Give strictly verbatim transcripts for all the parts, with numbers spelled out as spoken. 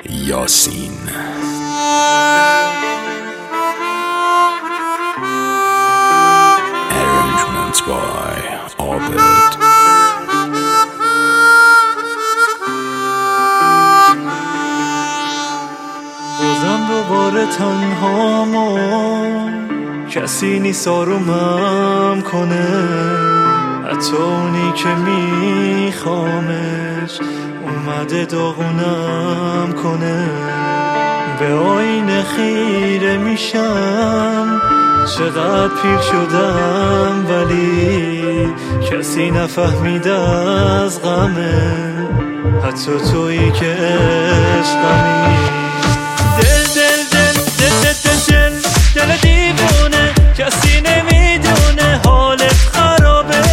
یاسین. Arrangement by عابد. بازم دوباره تنهامم، کسی نیست آرومم کنه، حتی اونی که میخوامش اومده داغونم کنه. به آینه خیره میشم، چقدر پیر شدم ولی کسی نفهمیده از غمه، حتی تویی که عشقمی. دل دل دل دل دل دل دل دیوونه، کسی نمیدونه حالت خرابه،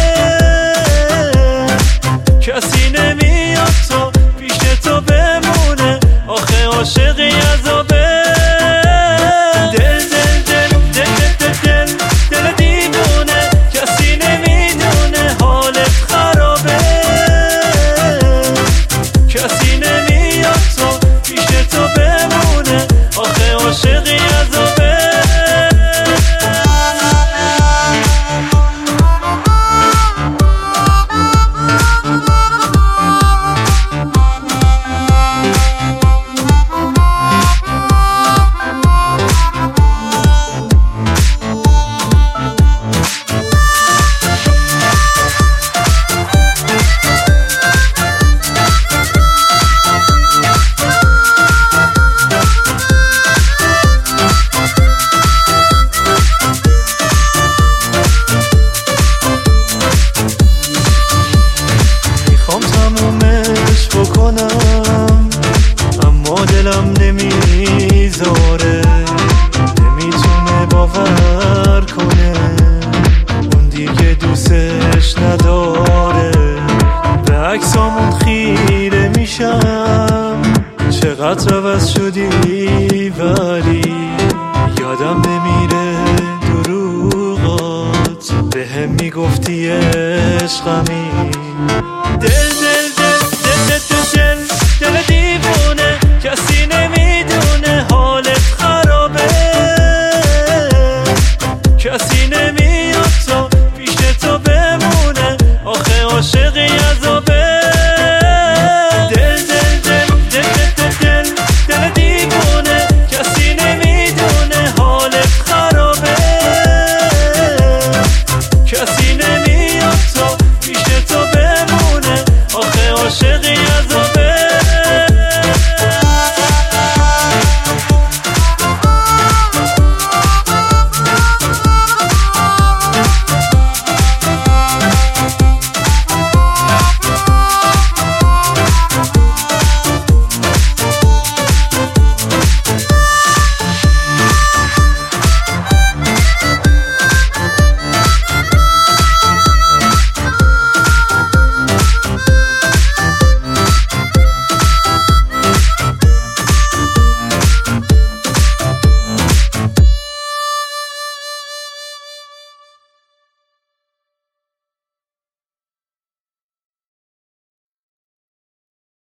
کسی نمیاد تو پیش تو بمونه، آخه عاشقی عذابه. دل دل دل دل دل دل دل دیوونه، کسی نمیدونه حالت خرابه، کسی نمیاد تو پیش تو بمونه، آخه عاشقی عذابه. تمومش بکنم اما دلم نمیذاره، نمیتونه باور کنه اون دیگه دوستش نداره. به عکسامون خیره میشم، چقدر عوض شدی ولی یادم نمیره دروغات، به هم میگفتی عشقمی. دل دل دل دل دل دل دل دیوونه، کسی نمیدونه حالت خرابه، کسی نمیاد تو پیش تو بمونه، آخه عاشقی عذابه. دل دل دل دل دل دل دل دیوونه، کسی نمیدونه حالت خرابه، کسی نمیاد تو پیش تو بمونه، آخه عاشقی عذابه.